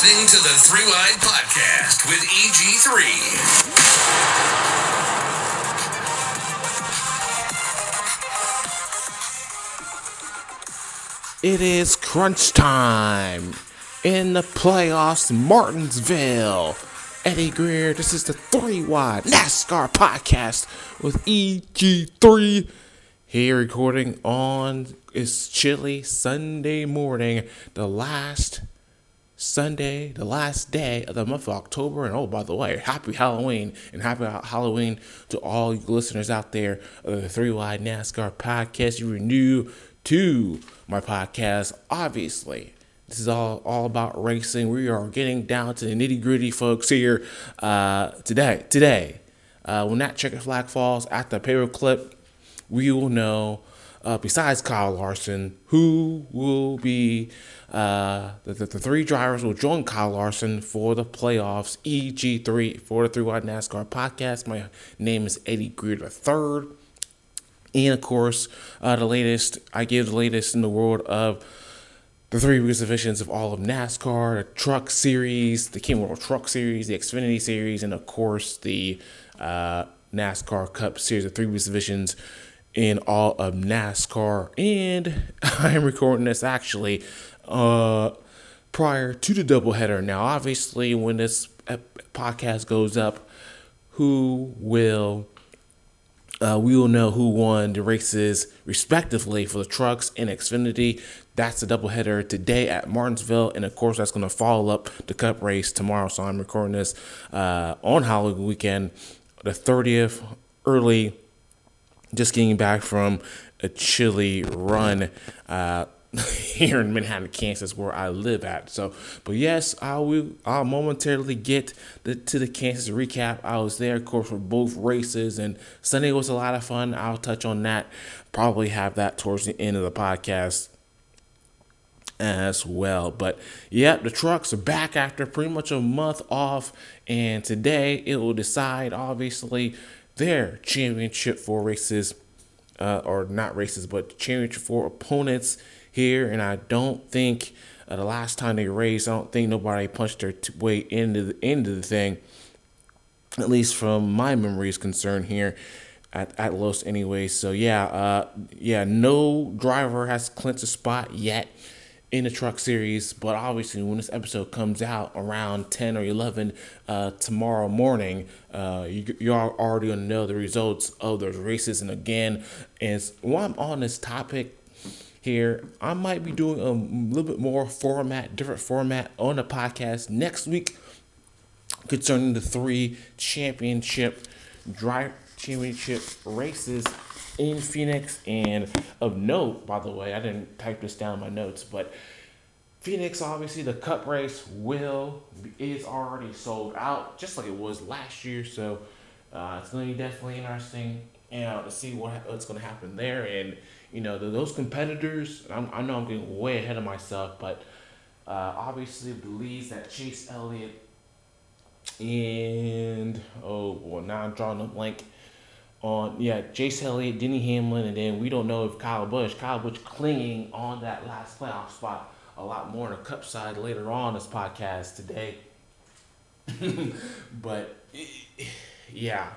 listening to the Three Wide Podcast with EG3. It is crunch time in the playoffs, Martinsville. Eddie Greer, this is the Three Wide NASCAR podcast with EG3 here recording on it's chilly Sunday morning, the last day of the month of October. And oh, by the way, happy Halloween, and happy Halloween to all you listeners out there of the Three Wide NASCAR podcast. You are new to my podcast, obviously. This is all about racing. We are getting down to the nitty gritty, folks, here today. When that checkered flag falls at the paper clip, we will know, besides Kyle Larson, who will be the three drivers will join Kyle Larson for the playoffs. EG3 for the Three Wide NASCAR podcast. My name is Eddie Greer III. And of course, I give the latest in the world of the three biggest divisions of all of NASCAR: the Truck Series, the King World Truck Series, the Xfinity Series, and of course the NASCAR Cup Series, the three biggest divisions in all of NASCAR. And I am recording this actually prior to the doubleheader. Now, obviously, when this podcast goes up, we will know who won the races respectively for the trucks and Xfinity. That's the doubleheader today at Martinsville, and of course that's going to follow up the Cup race tomorrow. So I'm recording this on Halloween weekend, the 30th, early, just getting back from a chilly run here in Manhattan, Kansas, where I live at. So, but yes, I'll momentarily get to the Kansas recap. I was there, of course, for both races, and Sunday was a lot of fun. I'll touch on that. Probably have that towards the end of the podcast as well. But yeah, the trucks are back after pretty much a month off, and today it will decide, obviously, their championship for races, or not races, but championship for opponents here. And I don't think the last time they raced, I don't think nobody punched their way into the thing, at least from my memory is concerned here at Los anyway. So no driver has clinched a spot yet in the Truck Series, but obviously when this episode comes out around 10 or 11 tomorrow morning, you already going to know the results of those races. And again, while I'm on this topic here, I might be doing a little bit more different format on the podcast next week concerning the three championship races in Phoenix. And of note, by the way, I didn't type this down in my notes, but Phoenix, obviously, the Cup race is already sold out, just like it was last year. So it's going to be definitely interesting, to see what's going to happen there. And those competitors, I know I'm getting way ahead of myself, but obviously believes that Chase Elliott and now I'm drawing a blank on Chase Elliott, Denny Hamlin, and then we don't know if Kyle Busch clinging on that last playoff spot a lot more on the Cup side later on this podcast today. But yeah,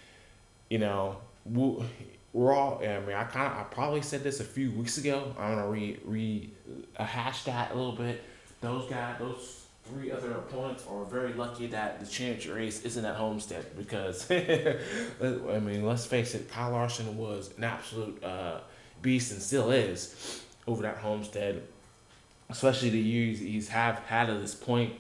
we're all. I mean, I probably said this a few weeks ago. I'm gonna rehash that a little bit. Those three other opponents are very lucky that the championship race isn't at Homestead, because I mean, let's face it, Kyle Larson was an absolute beast and still is over that Homestead, especially the years he's had at this point.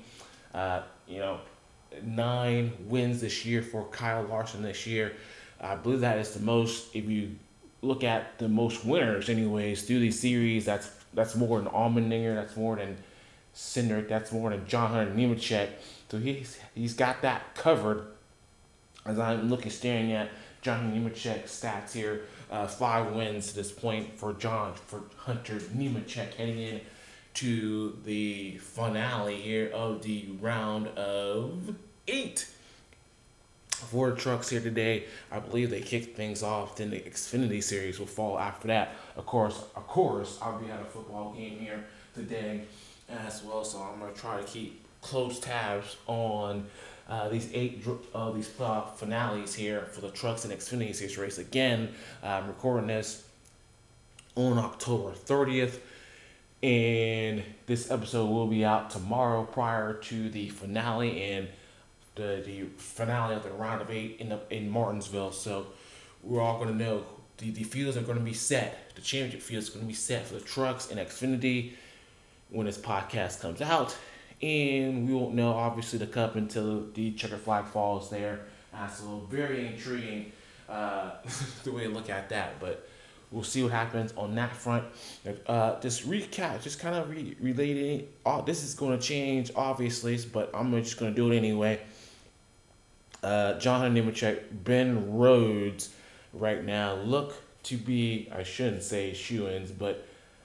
9 wins this year for Kyle Larson this year. I believe that is the most, if you look at the most winners anyways through these series. That's more than Allmendinger, that's more than Cindric, that's more than John Hunter Nemechek. So he's got that covered. As I'm staring at John Nemechek's stats here, 5 wins to this point for Hunter Nemechek, heading in to the finale here of the round of 8 for the trucks here today. I believe they kicked things off. Then the Xfinity Series will fall after that. Of course, I'll be at a football game here today as well. So I'm gonna try to keep close tabs on these playoff finales here for the Trucks and Xfinity Series race. Again, I'm recording this on October 30th, and this episode will be out tomorrow prior to the finale and the finale of the round of 8 in Martinsville. So we're all going to know the fields are going to be set. The championship fields are going to be set for the Trucks and Xfinity when this podcast comes out. And we won't know, obviously, the Cup until the checker flag falls there. So very intriguing the way to look at that. But we'll see what happens on that front. Just recap, just kind of relating. This is going to change, obviously, but I'm just going to do it anyway. Jonathan Nemechek, Ben Rhodes right now look to be, I shouldn't say shoo-ins, but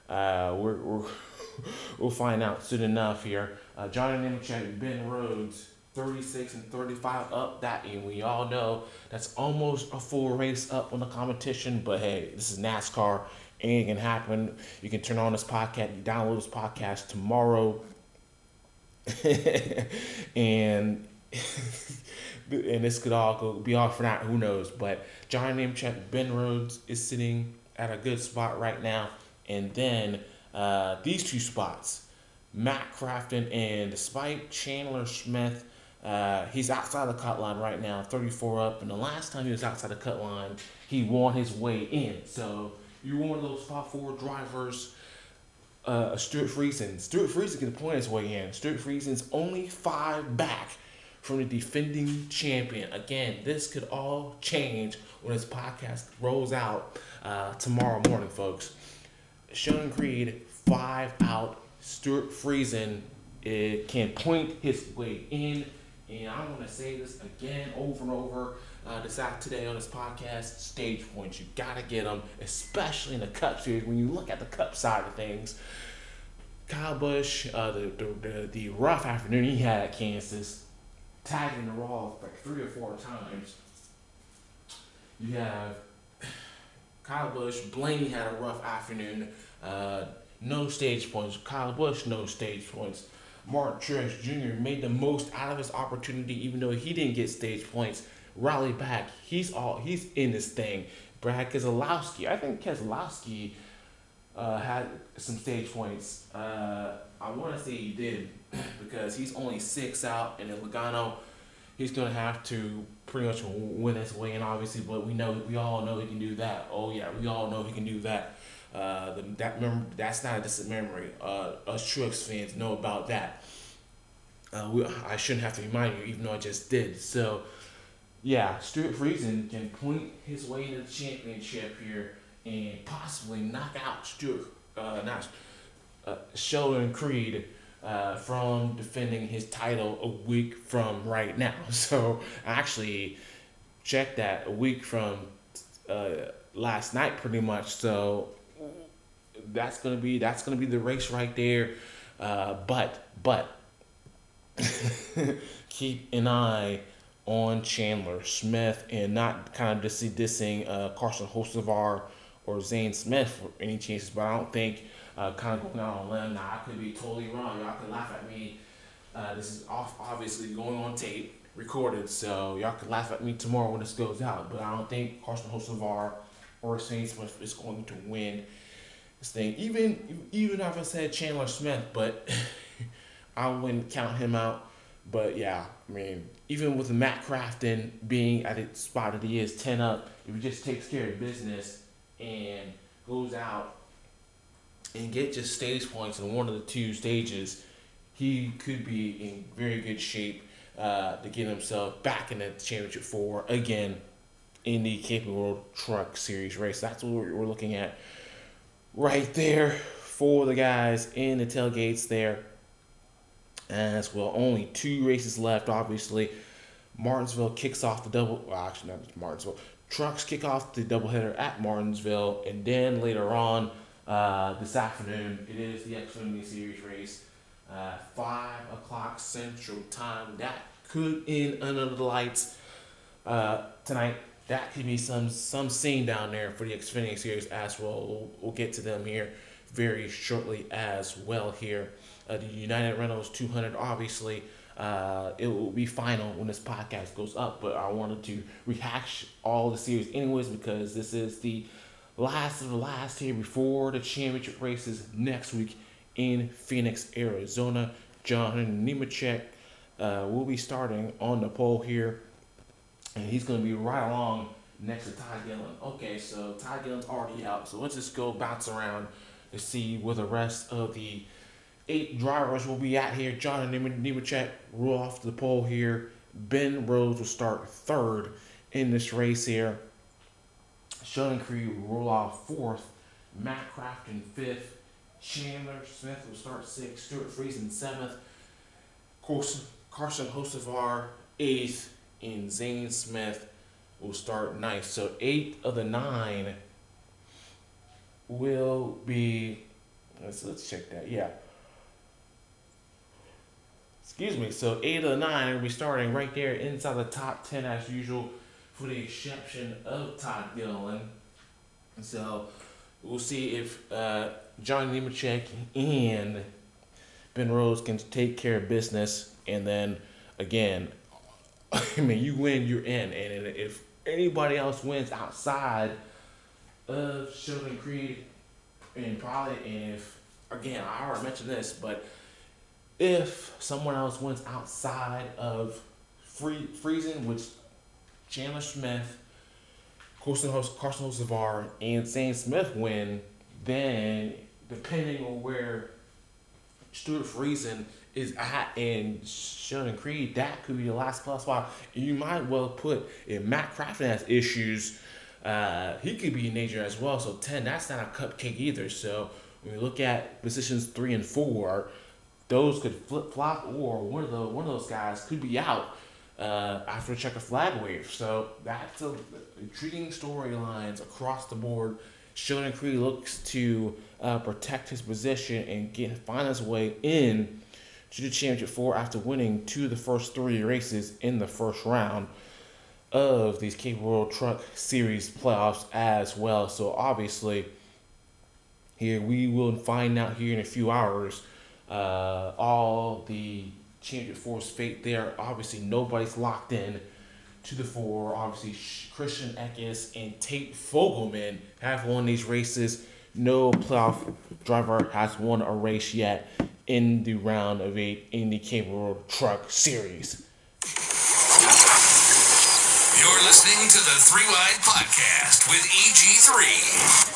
we'll find out soon enough here. Jonathan Nemechek, Ben Rhodes, 36 and 35 up. That, and we all know that's almost a full race up on the competition. But hey, this is NASCAR. Anything can happen. You can turn on this podcast, you download this podcast tomorrow, and this could all be off for that. Who knows? But John Nemechek, Ben Rhodes is sitting at a good spot right now, and then these two spots, Matt Crafton, and despite Chandler Smith, he's outside the cut line right now, 34 up, and the last time he was outside the cut line, he won his way in. So you're one of those top 4 drivers. Stuart Friesen. Stuart Friesen can point his way in. Stuart Friesen's only 5 back from the defending champion. Again, this could all change when this podcast rolls out tomorrow morning, folks. Sheldon Creed, 5 out. Stuart Friesen can point his way in. And I'm going to say this again over and over today on this podcast. Stage points, you got to get them, especially in the Cup Series. When you look at the Cup side of things, Kyle Busch, the rough afternoon he had at Kansas, tagging the Raw like 3 or 4 times. You have Kyle Busch, Blaney had a rough afternoon. No stage points. Kyle Busch, no stage points. Martin Truex Jr. made the most out of his opportunity, even though he didn't get stage points. Rallied back. He's in this thing. Brad Keselowski. I think Keselowski had some stage points. I want to say he did because he's only 6 out, and then Logano, he's gonna have to pretty much win his way in, obviously. But we all know he can do that. Oh yeah, we all know he can do that. That's not a distant memory. Us Truex fans know about that. I shouldn't have to remind you, even though I just did. So, yeah, Stuart Friesen can point his way into the championship here and possibly knock out Sheldon Creed from defending his title a week from right now. So, actually, check that, a week from last night, pretty much. So that's gonna be the race right there. But keep an eye on Chandler Smith and not kind of dissing Carson Hocevar or Zane Smith for any chances. But I don't think kind of going out on a limb. Now I could be totally wrong. Y'all can laugh at me. This is obviously going on tape, recorded, so y'all can laugh at me tomorrow when this goes out. But I don't think Carson Hocevar or Zane Smith is going to win this thing. Even if I said Chandler Smith, but I wouldn't count him out. But yeah, I mean, even with Matt Crafton being at the spot that he is, 10 up, if he just takes care of business and goes out and get just stage points in one of the 2 stages, he could be in very good shape to get himself back in the championship 4 again in the Camping World Truck Series race. That's what we're looking at right there for the guys in the tailgates there. As well, only 2 races left, obviously. Martinsville kicks off the actually not Martinsville. Trucks kick off the doubleheader at Martinsville, and then later on this afternoon, it is the Xfinity Series race, 5 o'clock Central Time. That could end under the lights tonight. That could be some scene down there for the Xfinity Series as well. We'll get to them here very shortly as well here. the United Reynolds 200. Obviously, it will be final when this podcast goes up, but I wanted to rehash all the series anyways because this is the last of the last here before the championship races next week in Phoenix, Arizona. John Nemechek will be starting on the pole here, and he's going to be right along next to Ty Dillon. Okay, so Ty Dillon's already out, so let's just go bounce around to see where the rest of the 8 drivers will be at here. John Nemechek roll off the pole here. Ben Rhodes will start 3rd in this race here. Sheldon Creed will roll off 4th. Matt Crafton 5th. Chandler Smith will start 6th. Stuart Friesen 7th. Carson Hocevar 8th. And Zane Smith will start 9th. So 8 of the 9 will be. Let's check that. Yeah. Excuse me. So 8 of the 9 will be starting right there inside the top 10 as usual, for the exception of Todd Dillon. So we'll see if John Nemechek and Ben Rhodes can take care of business. And then again, I mean, you win, you're in. And if anybody else wins outside of Sheldon Creed, and if, again, I already mentioned this, but if someone else wins outside of Friesen, which Chandler Smith, Carson Hocevar, and Zane Smith win, then depending on where Stuart Friesen is at in Sheldon Creed, that could be the last plus spot. You might well put, if Matt Crafton has issues, he could be in danger as well. So 10, that's not a cupcake either. So when we look at positions 3 and 4, those could flip flop, or one of those guys could be out after a checker flag wave. So that's a intriguing storylines across the board. Sheldon Creed looks to protect his position and find his way in to the championship 4 after winning 2 of the first 3 races in the first round of these Cape World Truck Series playoffs as well. So obviously, here we will find out here in a few hours all the championship 4's fate there. Obviously, nobody's locked in to the 4. Obviously, Christian Eckes and Tate Fogelman have won these races. No playoff driver has won a race yet in the round of 8 in the Cape World Truck Series. You're listening to the 3 Wide Podcast with EG3.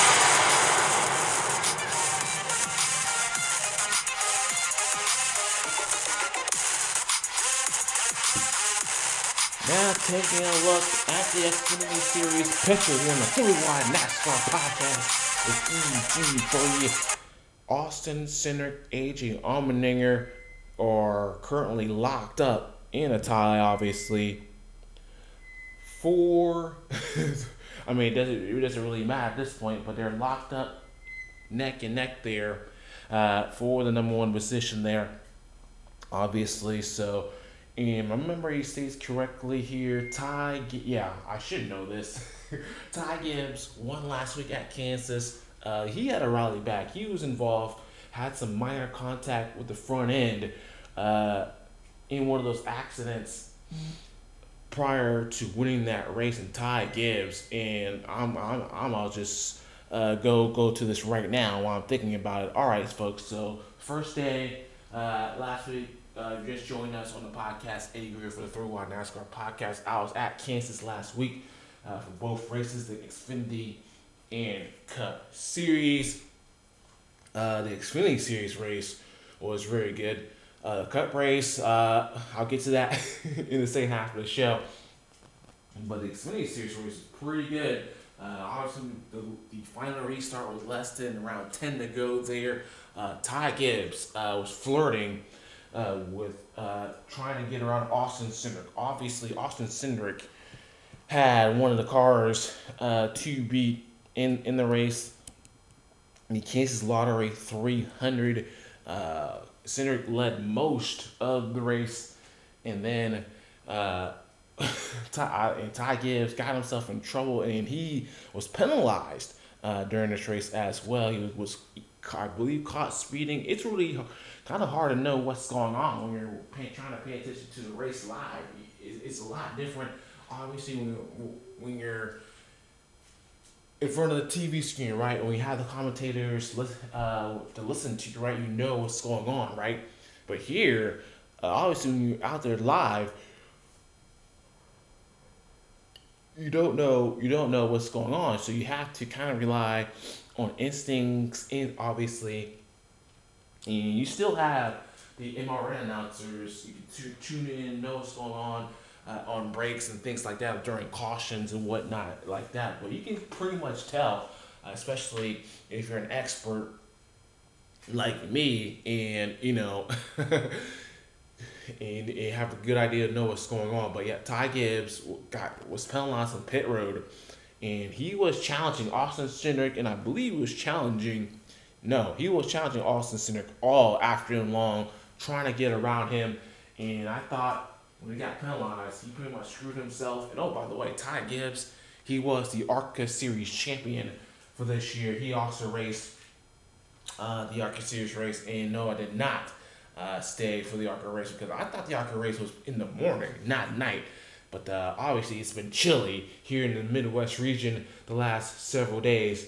Now taking a look at the Xfinity Series picture here on the 3 Wide NASCAR Podcast with EG3. Austin Cindric, AJ Allmendinger are currently locked up in a tie, obviously. I mean, it doesn't really matter at this point, but they're locked up neck and neck there for the number 1 position there, obviously. So, and remember he states correctly here, I should know this. Ty Gibbs won last week at Kansas. He had a rally back. He was involved, had some minor contact with the front end in one of those accidents prior to winning that race. And Ty Gibbs, and I'll just go to this right now while I'm thinking about it. All right, folks. So first day last week. Just joined us on the podcast, Eddie Greer for the 3 Wide NASCAR Podcast. I was at Kansas last week for both races, the Xfinity and Cup Series. The Xfinity Series race was very good. The Cup race, I'll get to that in the second half of the show. But the Xfinity Series race was pretty good. Obviously, the final restart was less than around 10 to go there. Ty Gibbs was flirting with trying to get around Austin Cindric. Obviously, Austin Cindric had one of the cars to beat in the race. The Kansas Lottery 300. Cindric led most of the race, and then Ty Gibbs got himself in trouble, and he was penalized during this race as well. He was I believe, caught speeding. It's really kind of hard to know what's going on when you're trying to pay attention to the race live. It's a lot different, obviously, when you're in front of the TV screen, right? When you have the commentators to listen to you, right? You know what's going on, right? But here, obviously, when you're out there live, you don't know what's going on, so you have to kind of rely on instincts, and obviously, and you still have the MRN announcers. You can tune in, know what's going on breaks and things like that during cautions and whatnot like that. But you can pretty much tell, especially if you're an expert like me, and and have a good idea to know what's going on. But yeah, Ty Gibbs was penalized on pit road, and he was challenging Austin Cindric, and I believe he was challenging. No, he was challenging Austin Cindric all afternoon long, trying to get around him. And I thought when he got penalized, he pretty much screwed himself. And oh, by the way, Ty Gibbs, he was the ARCA Series champion for this year. He also raced the ARCA Series race, and no, I did not stay for the ARCA race because I thought the ARCA race was in the morning, not night. But obviously, it's been chilly here in the Midwest region the last several days,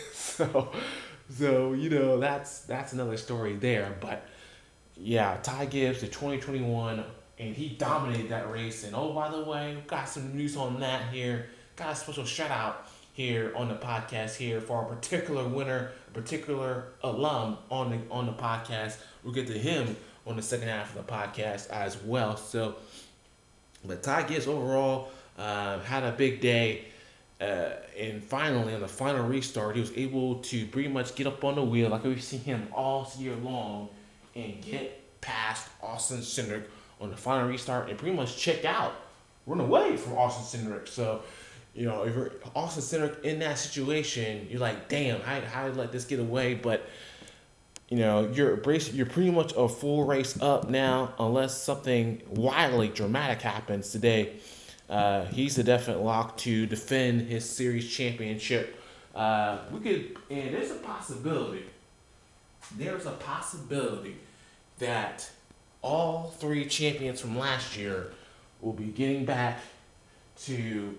so that's another story there. But yeah, Ty Gibbs, the 2021, and he dominated that race. And oh, by the way, got some news on that here. Got a special shout out here on the podcast here for a particular winner, a particular alum on the podcast. We'll get to him on the second half of the podcast as well. So, but Ty Gibbs overall had a big day. And finally, on the final restart, he was able to pretty much get up on the wheel like we've seen him all year long and get past Austin Cindric on the final restart and pretty much check out, run away from Austin Cindric. So, if you're Austin Cindric in that situation, you're like, damn, how did I let this get away? But you're pretty much a full race up now, unless something wildly dramatic happens today. He's a definite lock to defend his series championship. And there's a possibility. There's a possibility that all three champions from last year will be getting back to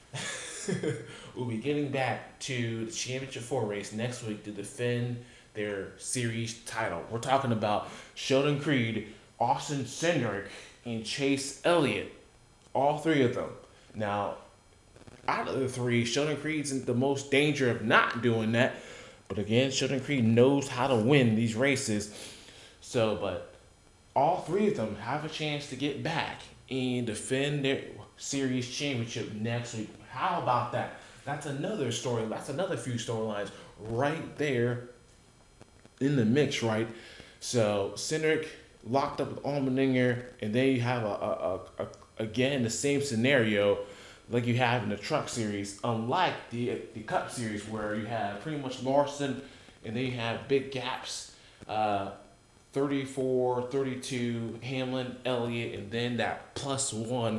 the championship 4 race next week to defend their series title. We're talking about Sheldon Creed, Austin Cindric, and Chase Elliott. All three of them. Now, out of the three, Sheldon Creed's in the most danger of not doing that. But again, Sheldon Creed knows how to win these races. So, but all three of them have a chance to get back and defend their series championship next week. How about that? That's another story. That's another few storylines right there in the mix, right? So Cindric locked up with Allmendinger, and then you have again the same scenario like you have in the Truck Series, unlike the Cup Series where you have pretty much Larson, and then you have big gaps, 34, 32, Hamlin, Elliott, and then that +1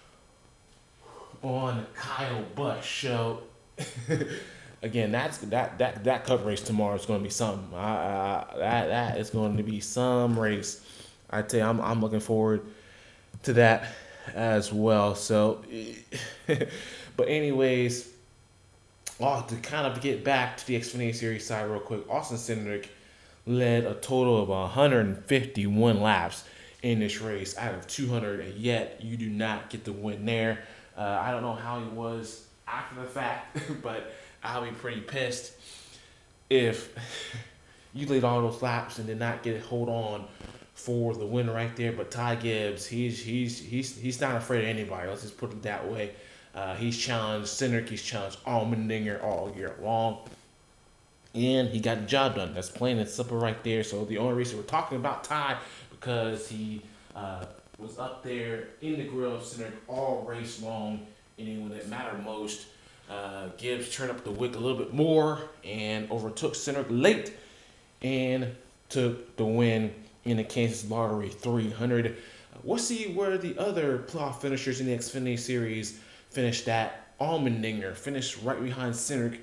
on Kyle Busch. So again, that Cup race tomorrow is going to be something. That is going to be some race. I tell you, I'm looking forward to that as well. So, but anyways, to kind of get back to the Xfinity Series side real quick, Austin Cindric led a total of 151 laps in this race out of 200, and yet you do not get the win there. I don't know how he was after the fact, but I'll be pretty pissed if you laid all those laps and did not get a hold on for the win right there. But Ty Gibbs, he's not afraid of anybody. Let's just put it that way. He's challenged Cindric, he's challenged Allmendinger all year long, and he got the job done. That's plain and simple right there. So the only reason we're talking about Ty because he was up there in the grill of Cindric all race long, and then when it mattered most, Gibbs turned up the wick a little bit more and overtook Cindric late and took the win in the Kansas Lottery 300. We'll see where the other playoff finishers in the Xfinity Series finished at. Allmendinger finished right behind Cindric.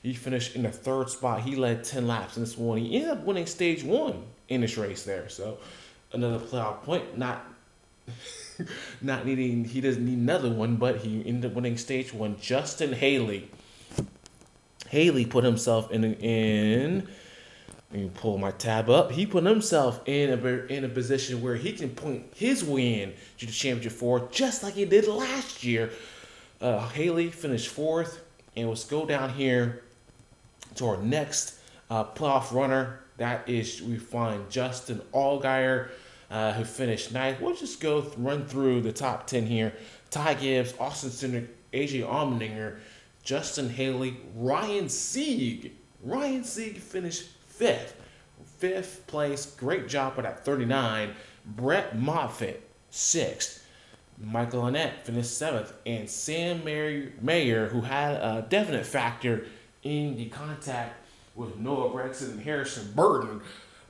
He finished in the third spot. He led 10 laps in this one. He ended up winning stage one in this race there. So another playoff point. Not needing. He doesn't need another one, but he ended up winning stage one. Justin Haley. Haley put himself in. Let me pull my tab up. He put himself in a position where he can point his win to the championship four, just like he did last year. Haley finished fourth, and let's go down here to our next playoff runner. That is, we find Justin Allgaier, who finished ninth. We'll just run through the top 10 here. Ty Gibbs, Austin Cindric, AJ Allmendinger, Justin Haley, Ryan Sieg. Ryan Sieg finished fifth place. Great job with that 39. Brett Moffitt, sixth. Michael Annett finished seventh. And Sam Mayer, who had a definite factor in the contact with Noah Gragson and Harrison Burton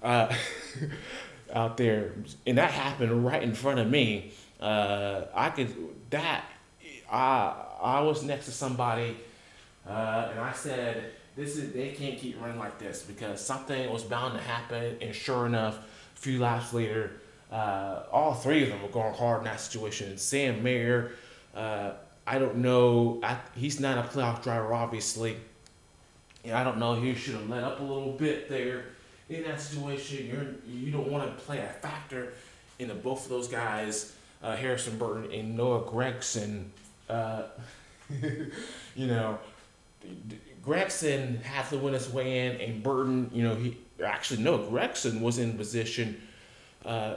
out there. And that happened right in front of me. I was next to somebody, and I said, they can't keep running like this, because something was bound to happen. And sure enough, a few laps later, all three of them were going hard in that situation. Sam Mayer, I don't know, he's not a playoff driver, obviously. And I don't know, he should have let up a little bit there in that situation. You don't want to play a factor into both of those guys, Harrison Burton and Noah Gragson. Gragson had to win his way in, and Burton, Noah Gragson was in position. I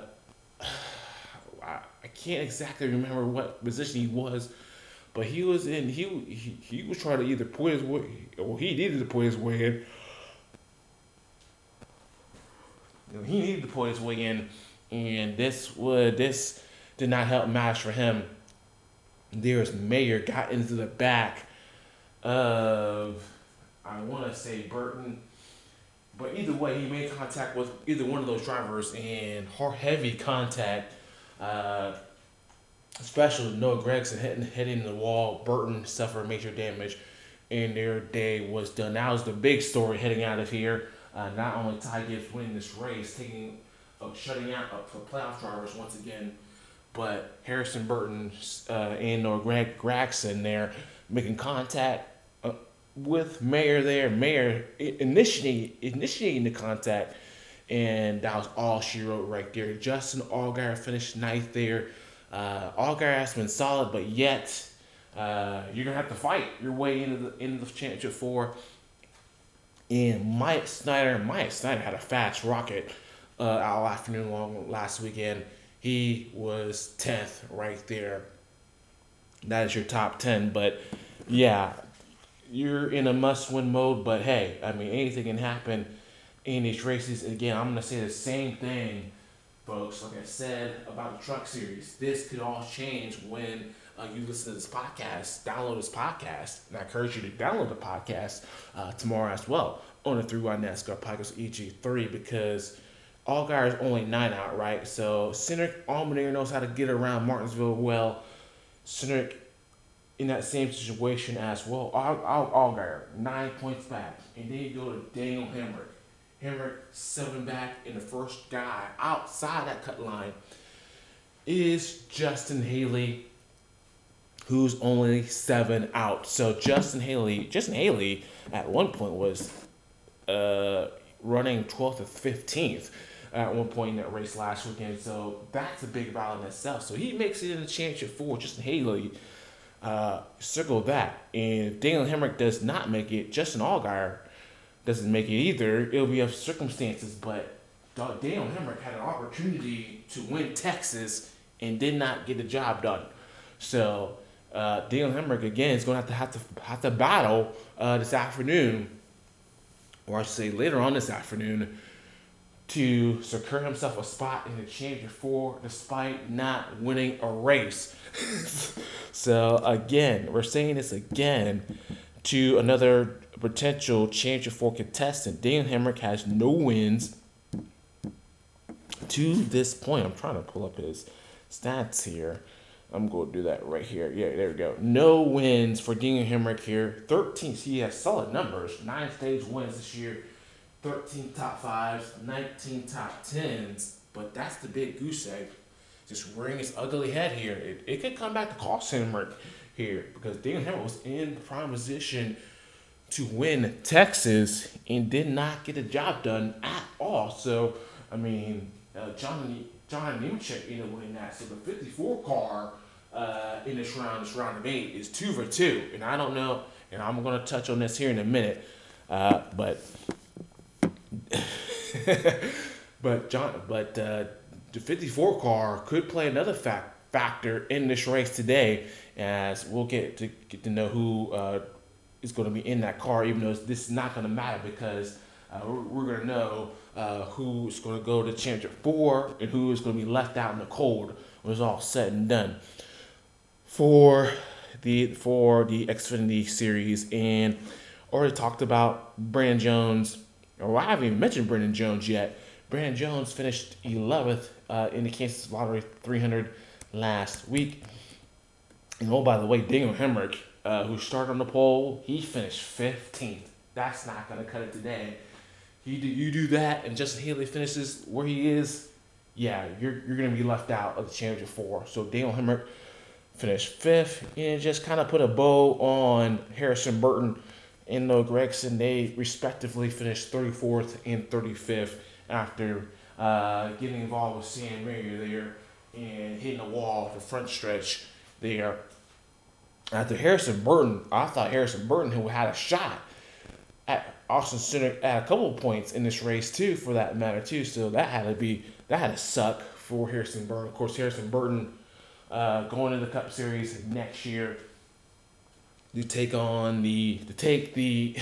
can't exactly remember what position he was, but he was in. He was trying to either put his way, or he needed to put his way in. He needed to put his way in, and this did not help matters for him. There's Mayer got into the back of, I want to say, Burton, but either way, he made contact with either one of those drivers, and heavy contact, especially Noah Gragson hitting the wall. Burton suffered major damage, and their day was done. That was the big story heading out of here. Not only Ty Gibbs winning this race, shutting out for playoff drivers once again, but Harrison Burton and Noah Gragson there making contact with Mayer there. Mayer initiating the contact, and that was all she wrote right there. Justin Allgaier finished ninth there. Allgaier has been solid, but yet you're gonna have to fight your way into the championship four. And Myatt Snider had a fast rocket all afternoon long last weekend. He was 10th right there. That is your top 10. But yeah, you're in a must-win mode. But hey, I mean, anything can happen in these races. Again, I'm gonna say the same thing, folks. Like I said about the Truck Series, this could all change when you listen to this podcast. Download this podcast, and I encourage you to download the podcast tomorrow as well on the 3 Wide NASCAR podcast EG3, because Allgaier is only 9 out, right? So Cindric Allmendinger knows how to get around Martinsville well. Cindric in that same situation as well. Allgaier 9 points back, and then you go to Daniel Hemric. Hemric 7 back, and the first guy outside that cut line is Justin Haley, who's only 7 out. So Justin Haley at one point was running 12th or 15th at one point in that race last weekend. So that's a big battle in itself. So he makes it in the championship for Justin Haley. Circle that. And if Daniel Hemric does not make it, Justin Allgaier doesn't make it either. It'll be of circumstances, but Daniel Hemric had an opportunity to win Texas and did not get the job done. So Daniel Hemric again is going to have to battle this afternoon, or I should say later on this afternoon, to secure himself a spot in the championship four despite not winning a race. So again, we're saying this again to another potential championship four contestant. Daniel Hemric has no wins to this point. I'm trying to pull up his stats here. I'm going to do that right here. Yeah, there we go. No wins for Daniel Hemrick here. 13. He has solid numbers. 9 stage wins this year. 13 top fives, 19 top tens. But that's the big goose egg. Just rearing its ugly head here. It could come back to cost Hemrick here because Daniel Hemrick was in prime position to win Texas and did not get the job done at all. So, I mean, John Nemechek ended up winning that. So the 54 car in this round of 8, is 2 for 2. And I don't know, and I'm going to touch on this here in a minute, but the 54 car could play another factor in this race today, as we'll get to know who is going to be in that car, even though this is not going to matter because we're going to know who's going to go to Championship 4 and who is going to be left out in the cold when it's all said and done for the Xfinity Series. And already talked about Brandon Jones, or I haven't even mentioned Brandon Jones yet. Brandon Jones finished 11th in the Kansas Lottery 300 last week. And oh, by the way, Daniel Hemrick, who started on the pole, he finished 15th. That's not going to cut it today. You do that, and Justin Haley finishes where he is, yeah, you're going to be left out of the Championship 4. So Daniel Hemrick finished 5th, and just kind of put a bow on Harrison Burton and Noah Gragson. They respectively finished 34th and 35th after getting involved with Sam Mayer there and hitting the wall for front stretch there. After Harrison Burton, I thought Harrison Burton who had a shot at Austin Center at a couple of points in this race too, for that matter too. So that had to suck for Harrison Burton. Of course, Harrison Burton going into the Cup Series next year to take the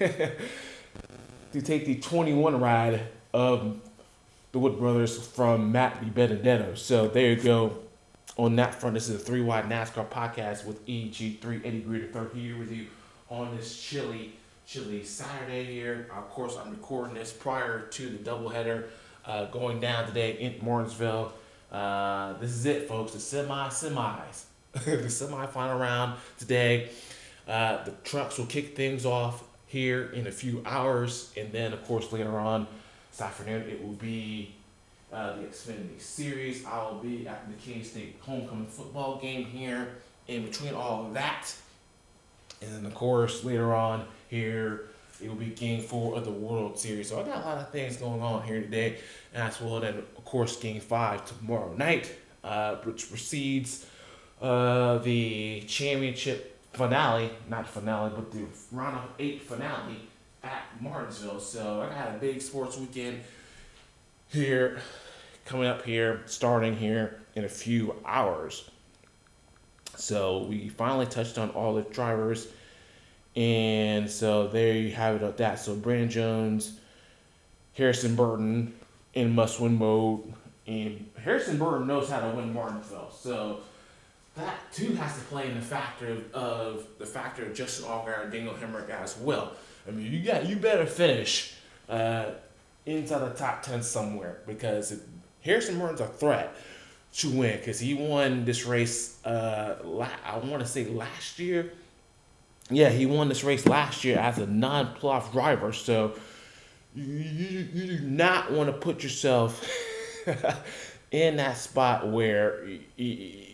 21 ride of the Wood Brothers from Matt DiBenedetto. So there you go. On that front, this is a 3 Wide NASCAR podcast with EG3 Eddie Greer III here with you on this chilly Saturday here. Of course, I'm recording this prior to the doubleheader going down today in Martinsville. This is it, folks. The semis, the semifinal round today. The trucks will kick things off here in a few hours, and then, of course, later on this afternoon, it will be the Xfinity Series. I will be at the K-State homecoming football game here in between all of that. And then, of course, later on here, it will be Game 4 of the World Series. So I got a lot of things going on here today. As well, then, of course, Game 5 tomorrow night, which precedes the championship finale. Not finale, but the round of 8 finale at Martinsville. So I got a big sports weekend here, coming up here, starting here in a few hours. So we finally touched on all the drivers, and so there you have it at that. So Brandon Jones, Harrison Burton in must-win mode, and Harrison Burton knows how to win Martinsville. So that too has to play in the factor of Justin Allgaier and Daniel Hemrick as well. I mean, you better finish inside the top 10 somewhere, because Harrison Burton's a threat to win, because he won this race, I want to say last year. Yeah, he won this race last year as a non-playoff driver. So you do not want to put yourself in that spot where you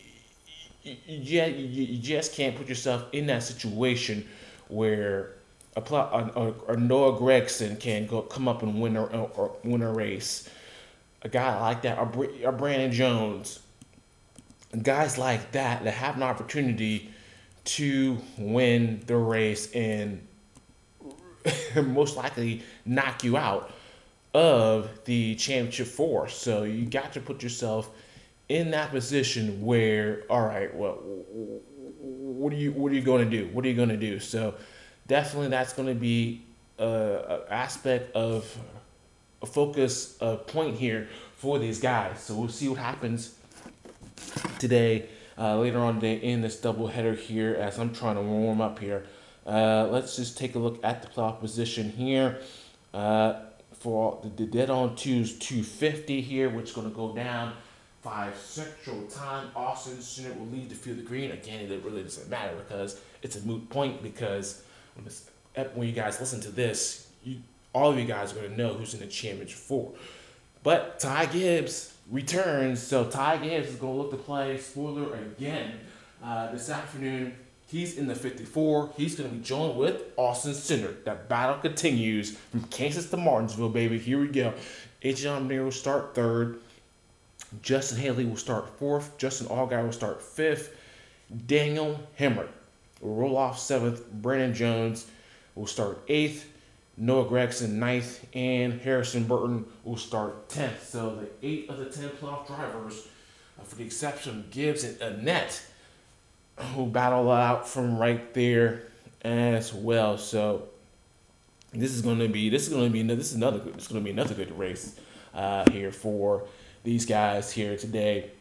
just can't put yourself in that situation where a Noah Gragson can come up and win a race. A guy like that, or Brandon Jones, guys like that have an opportunity to win the race and most likely knock you out of the championship 4. So you got to put yourself in that position where, all right, well, what are you going to do? What are you going to do? So definitely that's going to be an aspect of a focus, a point here for these guys. So we'll see what happens today, later on today in this doubleheader here, as I'm trying to warm up here. Let's just take a look at the playoff position here. For the dead on twos, 250 here, which is going to go down 5 Central Time. Austin Cindric will lead the field of green. Again, it really doesn't matter because it's a moot point because when you guys listen to this, all of you guys are going to know who's in the championship 4. But Ty Gibbs returns, so Ty Gibbs is going to look to play spoiler again this afternoon. He's in the 54. He's going to be joined with Austin Cindric. That battle continues from Kansas to Martinsville, baby. Here we go. Adrian Allmendinger will start 3rd. Justin Haley will start 4th. Justin Allgaier will start 5th. Daniel Hemric will roll off 7th. Brandon Jones will start 8th. Noah Gragson 9th. And Harrison Burton will start 10th. So the 8 of the 10 playoff drivers, for the exception of Gibbs and Annett, who battle out from right there as well. So this is going to be another good race here for these guys here today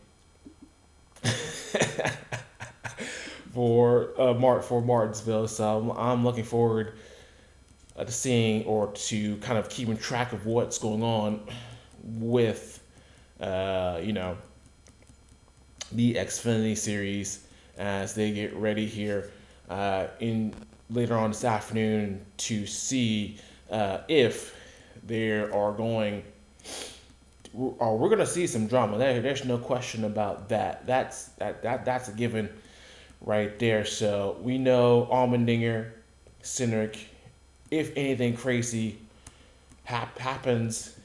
for Martinsville. So I'm looking forward to seeing or to kind of keeping track of what's going on with the Xfinity Series as they get ready here in later on this afternoon to see if there are going. We're going to see some drama. There's no question about that. That's a given right there. So we know Allmendinger, Cindric. If anything crazy happens,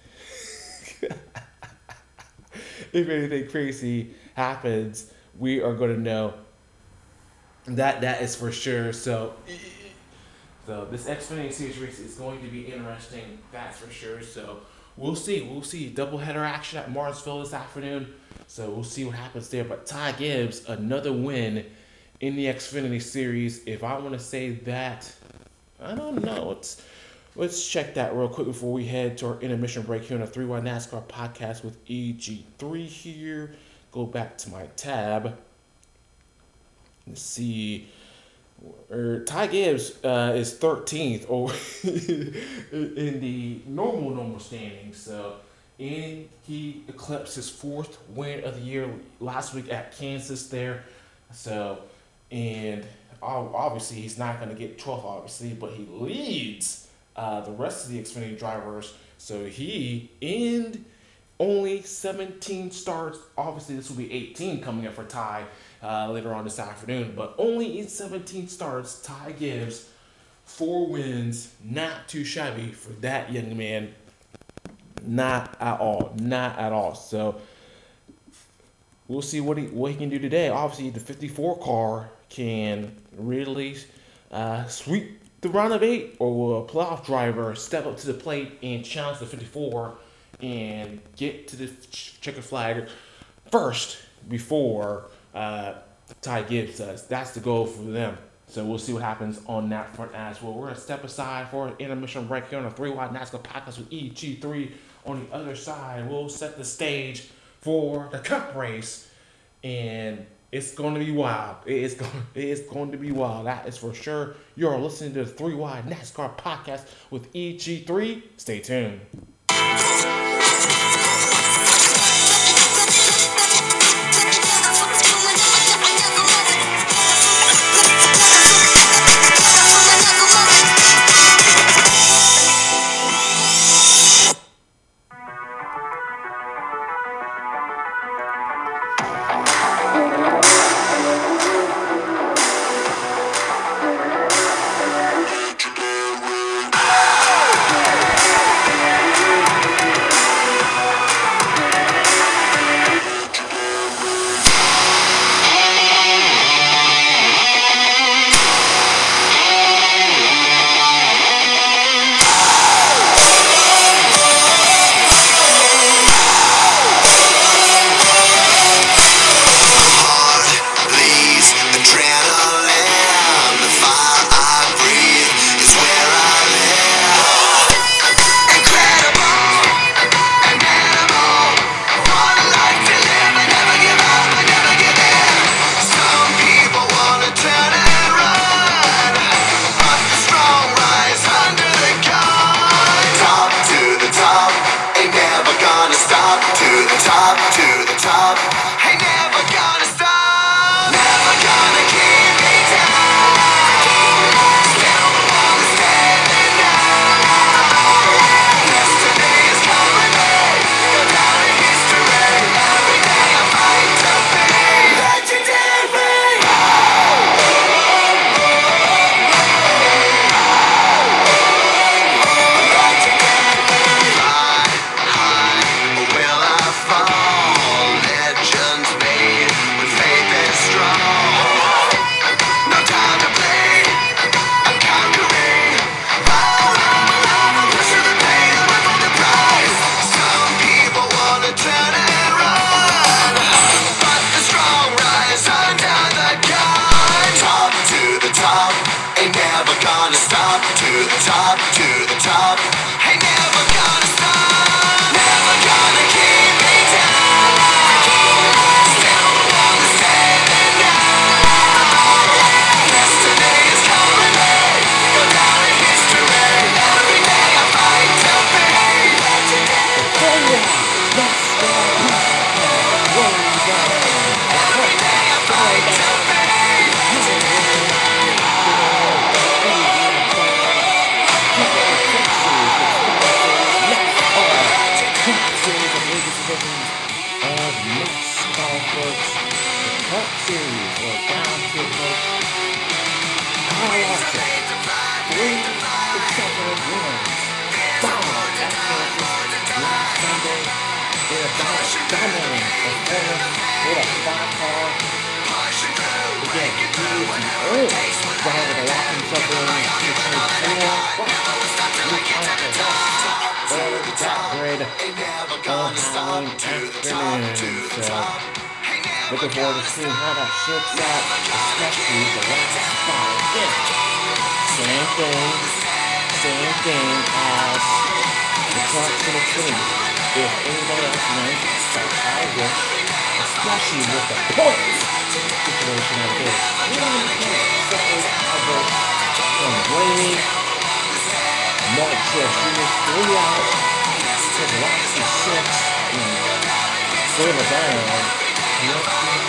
we are going to know. That is for sure. So this Xfinity Series race is going to be interesting. That's for sure. So we'll see. Doubleheader action at Martinsville this afternoon. So we'll see what happens there. But Ty Gibbs, another win in the Xfinity Series. If I want to say that, I don't know. Let's check that real quick before we head to our intermission break here on the 3Y NASCAR podcast with EG3 here. Go back to my tab. Let's see. Ty Gibbs is 13th in the normal standings. So, and he eclipsed his 4th win of the year last week at Kansas there. So, and obviously he's not going to get 12th, obviously, but he leads the rest of the Xfinity drivers. So he in only 17 starts. Obviously, this will be 18 coming up for Ty later on this afternoon. But only in 17 starts, Ty Gibbs, 4 wins. Not too shabby for that young man. Not at all. So we'll see what he can do today. Obviously, the 54 car can really sweep the round of 8, or will a playoff driver step up to the plate and challenge the 54 and get to the checkered flag first before Ty Gibbs does. That's the goal for them. So we'll see what happens on that front as well. We're going to step aside for an intermission break here on the 3Y NASCAR podcast with EG3. On the other side, we'll set the stage for the Cup race, and it's going to be wild. It is going to be wild. That is for sure. You're listening to the 3Y NASCAR podcast with EG3. Stay tuned. top, to the top. Ain't never gonna stop, never gonna keep me down. Still the one that's standing now. Yesterday is calling me, go down in history. Every day I fight to be legendary. Every day I fight to be Cup Series or down to folks. Kyle Larson, 3 consecutive wins. Dominant at Kansas last Sunday. They are dominating performance with a 5-car. Again, he is the only driver to lock himself in 2024. Third that grid on Halloween afternoon. So looking forward to seeing how that shakes out, especially the last spot. Again, same thing as the trucks and the team. If anybody else wins, I wish, especially with the points situation out there. We don't need points. So I wish from Blaney, Mark Truex Jr. 3 out, to the last 6, and further down. Out.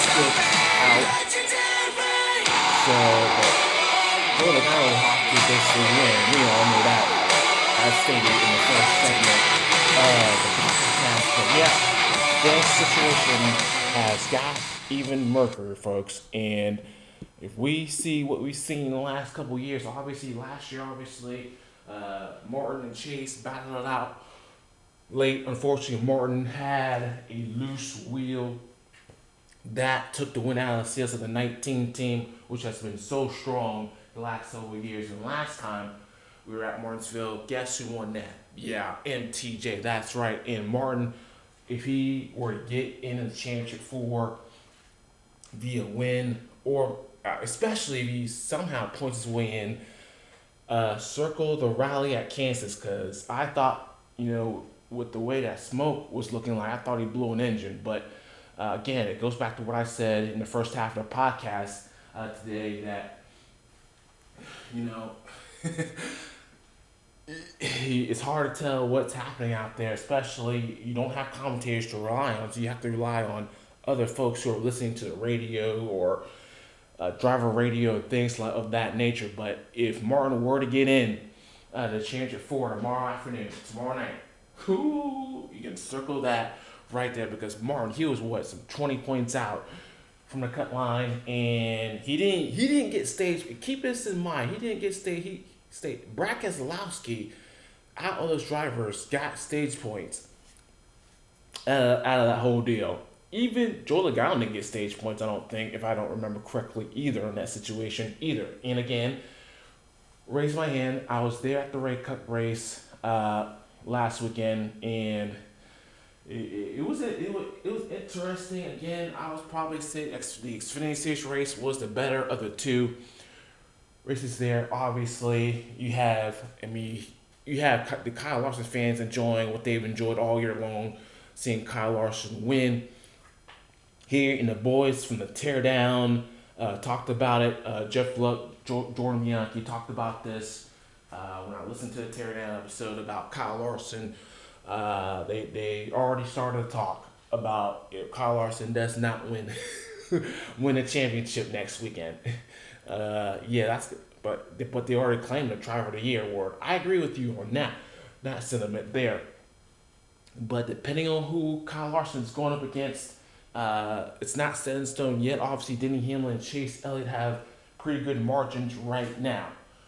So, but Colorado will have to basically win. We all know that, as stated in the first segment of the podcast. But yeah, this situation has got even murkier, folks. And if we see what we've seen in the last couple years, obviously last year, Martin and Chase battled it out late. Unfortunately, Martin had a loose wheel that took the win out of the seals of the 19 team, which has been so strong the last several years. And last time we were at Martinsville, guess who won that? Yeah, MTJ. That's right. And Martin, if he were to get into the championship four via win, or especially if he somehow points his way in, circle the rally at Kansas, because I thought, with the way that smoke was looking like, I thought he blew an engine, but again, it goes back to what I said in the first half of the podcast today, that, it's hard to tell what's happening out there, especially you don't have commentators to rely on, so you have to rely on other folks who are listening to the radio or driver radio and things of that nature. But if Martin were to get in the championship four tomorrow night, you can circle that right there, because Martin, he was some 20 points out from the cut line, and he didn't get stage. Keep this in mind, he didn't get stage. Brad Keselowski, out of those drivers, got stage points out of that whole deal. Even Joe Logano didn't get stage points, I don't think, if I don't remember correctly, either in that situation either. And again, raise my hand. I was there at the Ray Cup race last weekend, and it was interesting. Again, I was probably saying the Xfinity Series race was the better of the two races there. Obviously, you have the Kyle Larson fans enjoying what they've enjoyed all year long, seeing Kyle Larson win. Here, and the boys from the Teardown talked about it. Jeff Luck, Jordan Bianchi talked about this when I listened to the Teardown episode about Kyle Larson. They already started to talk about if Kyle Larson does not win a championship next weekend. That's good. But they already claimed the Driver of the Year award. I agree with you on that sentiment there. But depending on who Kyle Larson is going up against, it's not set in stone yet. Obviously, Denny Hamlin and Chase Elliott have pretty good margins right now.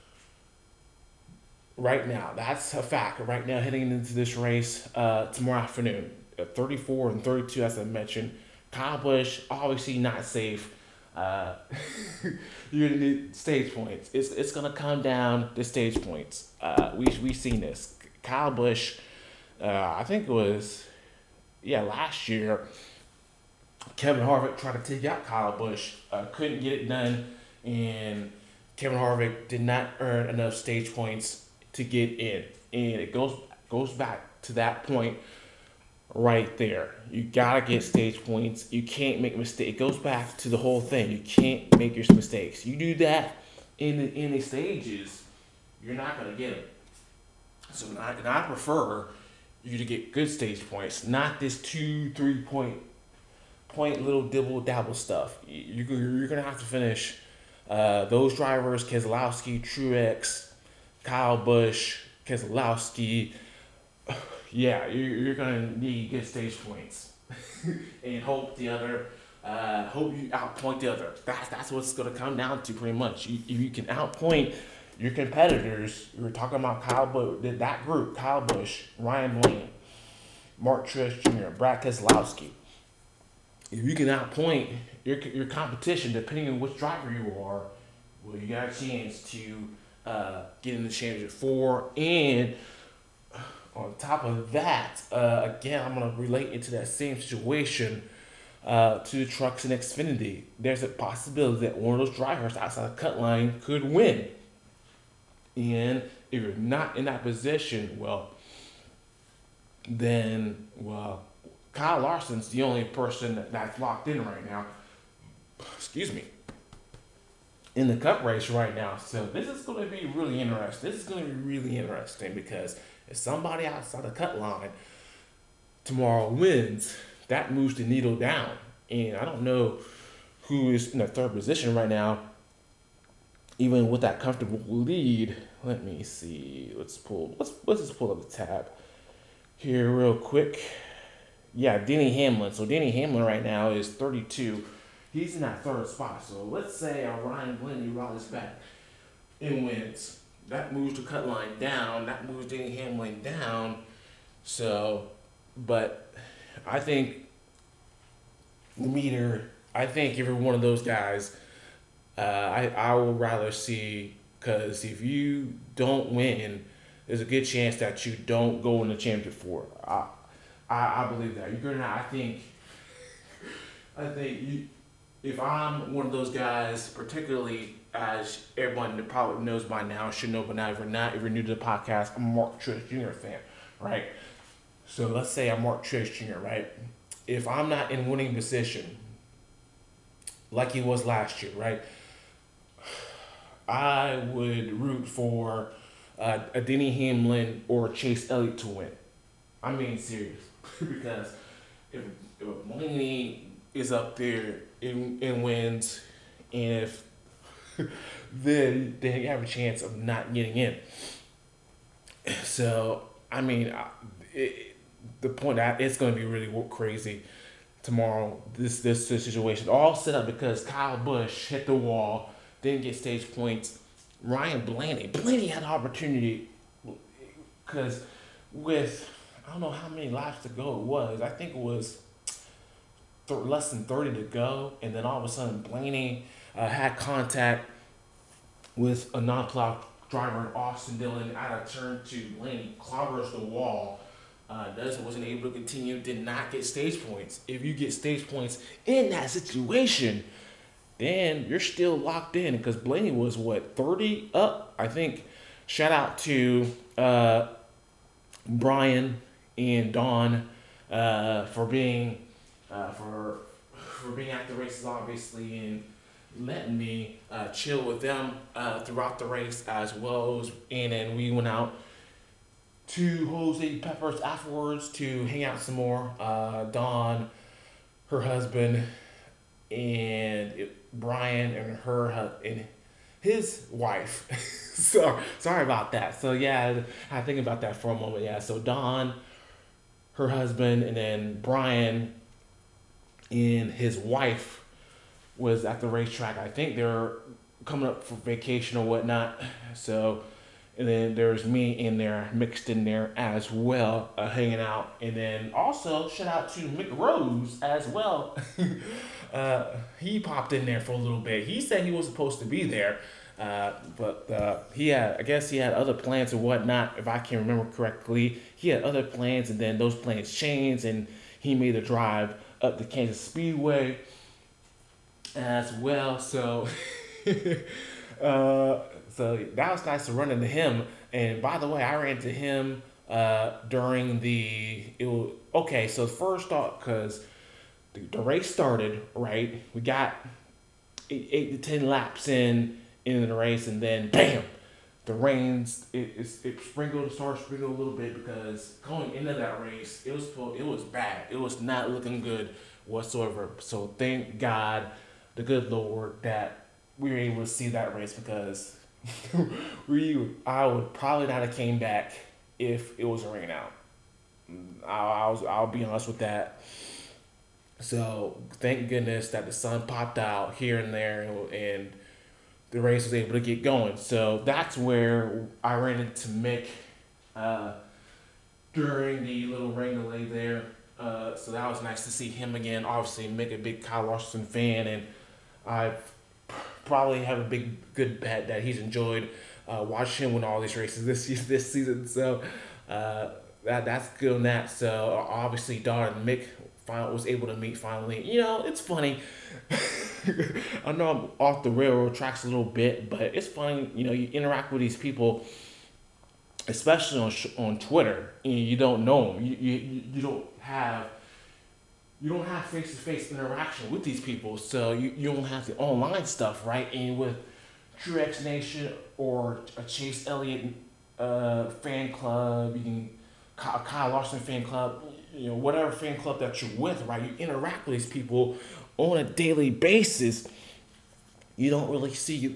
That's a fact. Right now, heading into this race tomorrow afternoon, 34 and 32, as I mentioned. Kyle Busch, obviously not safe. You're gonna need stage points. It's gonna come down to stage points. We've seen this. Kyle Busch, I think it was last year. Kevin Harvick tried to take out Kyle Busch, couldn't get it done, and Kevin Harvick did not earn enough stage points to get in, and it goes back to that point right there. You gotta get stage points. You can't make mistakes. It goes back to the whole thing. You can't make your mistakes. You do that in the stages, you're not gonna get them. So I prefer you to get good stage points, not this 2 3 point little dibble dabble stuff. You're gonna have to finish those drivers: Keselowski, Truex, Kyle Busch, Keselowski. Yeah, you're gonna need good stage points, and hope you outpoint the other. That's what it's gonna come down to pretty much. If you can outpoint your competitors, we were talking about Kyle Busch, that group: Kyle Busch, Ryan Blaney, Mark Truex Jr., Brad Keselowski. If you can outpoint your competition, depending on which driver you are, well, you got a chance to get in the championship four. And on top of that, again, I'm gonna relate it to that same situation to the trucks in Xfinity. There's a possibility that one of those drivers outside the cut line could win. And if you're not in that position, well, Kyle Larson's the only person that's locked in right now. Excuse me. In the Cup race right now. So this is going to be really interesting. This is going to be really interesting because if somebody outside the cut line tomorrow wins, that moves the needle down. And I don't know who is in the third position right now, even with that comfortable lead. Let me see. Let's just pull up the tab here real quick. Yeah, Denny Hamlin. So Denny Hamlin right now is 32. He's in that third spot. So let's say Ryan Blaney rallies back and wins. That moves the cut line down. That moves Denny Hamlin down. So, but I think the meter, I think every one of those guys, I would rather see, because if you don't win, there's a good chance that you don't go in the championship four. I believe that you're gonna. I think you. If I'm one of those guys, particularly as everyone probably knows by now, should know by now. If you're not, if you're new to the podcast, I'm a Mark Truex Jr. fan, right? So let's say I'm Mark Truex Jr., right? If I'm not in winning position, like he was last year, right? I would root for a Denny Hamlin or Chase Elliott to win. I mean, serious. Because if Blaney is up there and wins, and if then you have a chance of not getting in. So I mean, the point that it's going to be really crazy tomorrow. This situation all set up because Kyle Busch hit the wall, didn't get stage points. Ryan Blaney had an opportunity because with I don't know how many laps to go it was. I think it was less than 30 to go, and then all of a sudden Blaney had contact with a non-plow driver in Austin Dillon out of turn two. Blaney clobbers the wall. Wasn't able to continue. Did not get stage points. If you get stage points in that situation, then you're still locked in because Blaney was 30 up. I think. Shout out to Brian and Dawn for being at the races, obviously, and letting me chill with them throughout the race as well. And then we went out to Jose Peppers afterwards to hang out some more. Dawn, her husband, and Brian and his wife. Sorry about that. So yeah, I think about that for a moment. Yeah, so Dawn, her husband, and then Brian and his wife was at the racetrack. I think they're coming up for vacation or whatnot. So, and then there's me in there, mixed in there as well, hanging out. And then also shout out to Mick Rose as well. He popped in there for a little bit. He said he was supposed to be there, but I guess he had other plans or whatnot. If I can remember correctly, he had other plans, and then those plans changed, and he made a drive up the Kansas Speedway as well. So, so that was nice to run into him And by the way, I ran into him during okay. So first off, because the race started right, we got 8 to 10 laps in the race, and then bam, the rains it sprinkled, started sprinkling a little bit because going into that race, it was bad. It was not looking good whatsoever. So thank God, the good Lord, that we were able to see that race because I would probably not have came back if it was raining out. I'll be honest with that. So thank goodness that the sun popped out here and there, and the race was able to get going. So that's where I ran into Mick uh, during the little rain delay there. So that was nice to see him again. Obviously, Mick a big Kyle Larson fan, and I probably have a big good bet that he's enjoyed watching him win all these races this season. So that's good on that. So obviously, Don and Mick was able to meet finally. It's funny. I know I'm off the railroad tracks a little bit, but it's funny. You interact with these people, especially on Twitter. You don't know them. You don't have face to face interaction with these people, so you don't have the online stuff, right? And with Truex Nation or a Chase Elliott fan club, you can a Kyle Larson fan club, whatever fan club that you're with, right? You interact with these people on a daily basis. You don't really see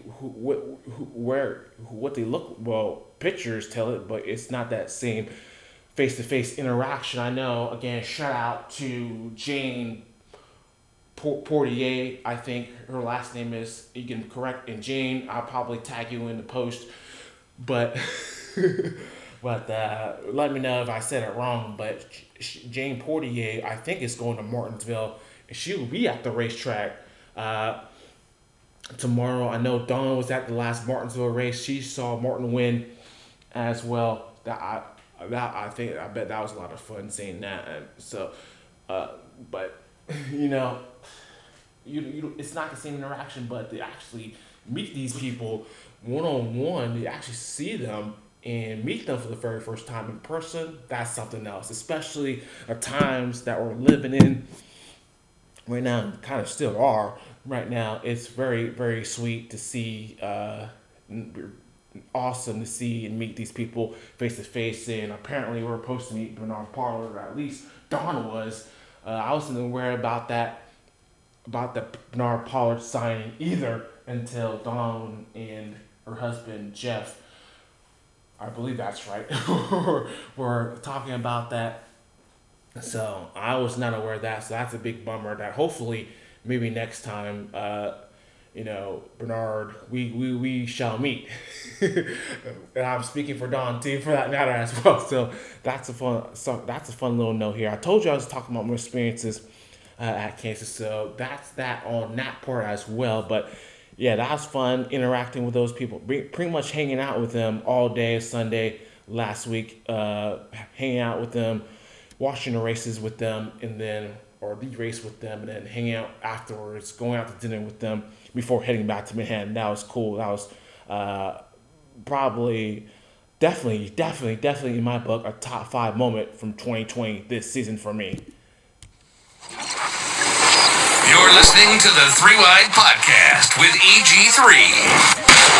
what they look. Well, pictures tell it, but it's not that same face to face interaction. I know. Again, shout out to Jane Portier. I think her last name is. You can correct. And Jane, I'll probably tag you in the post, but. But let me know if I said it wrong. But Jane Portier, I think, is going to Martinsville. And she will be at the racetrack tomorrow. I know Dawn was at the last Martinsville race. She saw Martin win as well. I bet that was a lot of fun seeing that. And so, but it's not the same interaction. But to actually meet these people one on one, to actually see them and meet them for the very first time in person, that's something else. Especially at times that we're living in right now, kind of still are right now. It's very, very sweet to see, awesome to see and meet these people face to face. And apparently we're supposed to meet Bernard Pollard, or at least Dawn was. I wasn't aware about the Bernard Pollard signing either until Dawn and her husband Jeff, I believe that's right, we're talking about that. So I was not aware of that. So that's a big bummer. That hopefully maybe next time, Bernard, we shall meet. And I'm speaking for Don too, for that matter as well. So that's a fun little note here. I told you I was talking about my experiences at Kansas. So that's that on that part as well. But yeah, that was fun interacting with those people. Pretty much hanging out with them all day Sunday last week. Hanging out with them, watching the races with them, or the race with them, and then hanging out afterwards, going out to dinner with them before heading back to Manhattan. That was cool. That was probably, definitely in my book, a top 5 moment from 2020 this season for me. You're listening to the 3 Wide Podcast with EG3.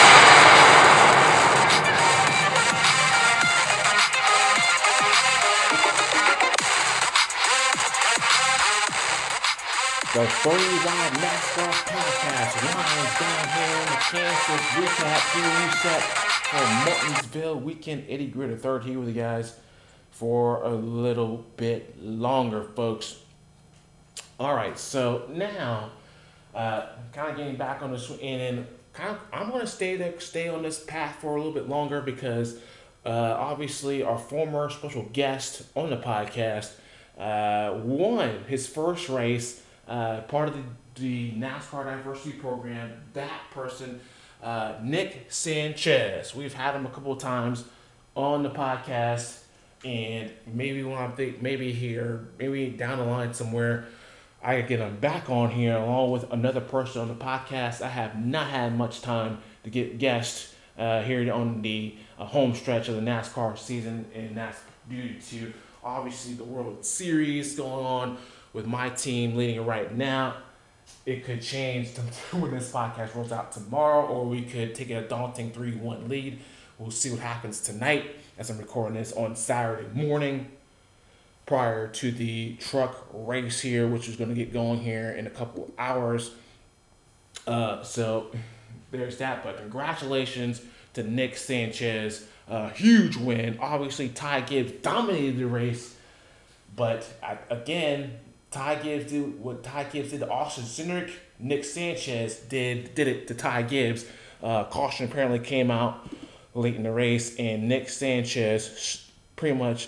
The 3 Wide NASCAR Podcast, live down here in the Kansas reset for Martinsville weekend. Eddie Gritter third here with you guys for a little bit longer, folks. All right, so now, kind of getting back on this, and I'm going to stay on this path for a little bit longer because obviously our former special guest on the podcast won his first race, part of the NASCAR Diversity Program. That person, Nick Sanchez. We've had him a couple of times on the podcast, and maybe maybe down the line somewhere, I could get him back on here along with another person on the podcast. I have not had much time to get guests here on the home stretch of the NASCAR season, and that's due to obviously the World Series going on with my team leading it right now. It could change when this podcast rolls out tomorrow, or we could take a daunting 3-1 lead. We'll see what happens tonight as I'm recording this on Saturday morning prior to the truck race here, which is going to get going here in a couple of hours. So there's that. But congratulations to Nick Sanchez. Huge win. Obviously, Ty Gibbs dominated the race. But again, Ty Gibbs did what Ty Gibbs did to Austin Cindric. Nick Sanchez did it to Ty Gibbs. Caution apparently came out late in the race, and Nick Sanchez pretty much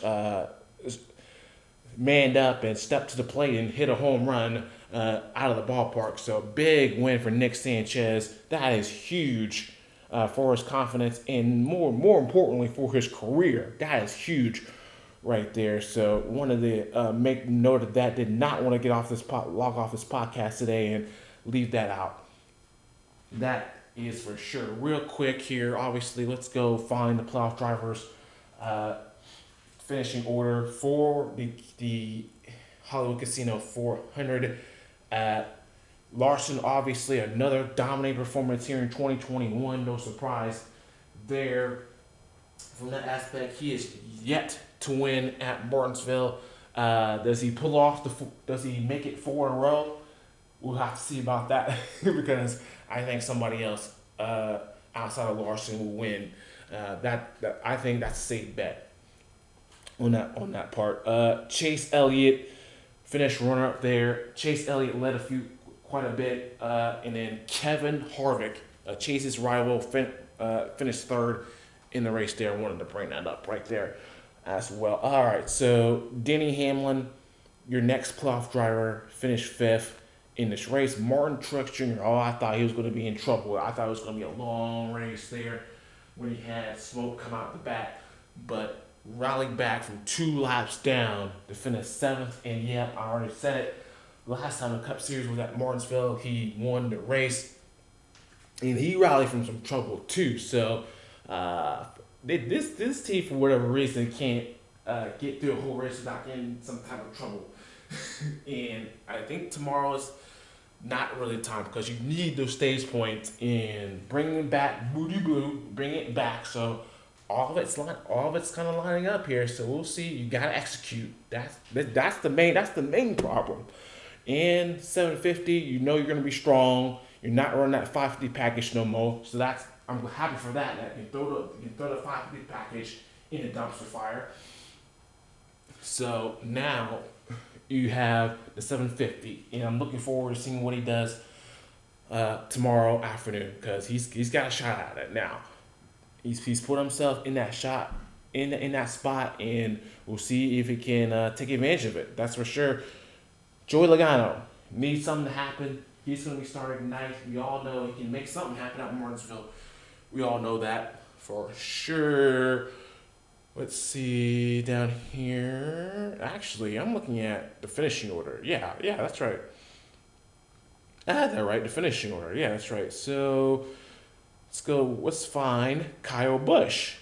manned up and stepped to the plate and hit a home run out of the ballpark. So big win for Nick Sanchez. That is huge for his confidence, and more importantly for his career. That is huge right there. So wanted to make note of that. Did not want to get off this log off this podcast today and leave that out. That is for sure. Real quick here, obviously, let's go find the playoff drivers finishing order for the Hollywood Casino 400. Larson, obviously, another dominating performance here in 2021. No surprise there. From that aspect, he is yet to win at Martinsville. Does he pull off does he make it 4 in a row? We'll have to see about that because I think somebody else outside of Larson will win. That I think that's a safe bet on that part. Chase Elliott finished runner up there. Chase Elliott led quite a bit, and then Kevin Harvick, Chase's rival, finished third in the race there. I wanted to bring that up right there as well. All right, so Denny Hamlin, your next playoff driver, finished 5th in this race. Martin Truex Jr., I thought he was going to be in trouble. I thought it was going to be a long race there when he had smoke come out the back, but rallied back from 2 laps down to finish 7th. And yeah, I already said it. Last time the Cup Series was at Martinsville, he won the race, and he rallied from some trouble too. So this team, for whatever reason, can't get through a whole race without getting some type of trouble. And I think tomorrow is not really time because you need those stage points and bringing back Booty Blue, bring it back. So all of it's kind of lining up here. So we'll see. You gotta execute. That's the main problem. And 750, you know you're gonna be strong. You're not running that 550 package no more. So I'm happy for that. That you can throw the 550 package in the dumpster fire. So now you have the 750, and I'm looking forward to seeing what he does tomorrow afternoon because he's got a shot at it now. He's put himself in that shot in that spot, and we'll see if he can take advantage of it. That's for sure. Joey Logano needs something to happen. He's going to be starting tonight. We all know he can make something happen out in Martinsville. We all know that for sure. Let's see down here. Actually, I'm looking at the finishing order. Yeah, that's right. I had that right, the finishing order. Yeah, that's right. So let's go. Let's find Kyle Busch.